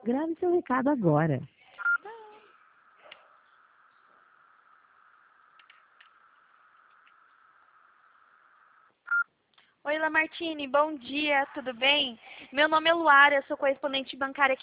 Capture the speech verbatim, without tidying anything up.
Grave seu recado agora. Oi, Lamartine, bom dia, tudo bem? Meu nome é Luara, eu sou correspondente bancária aqui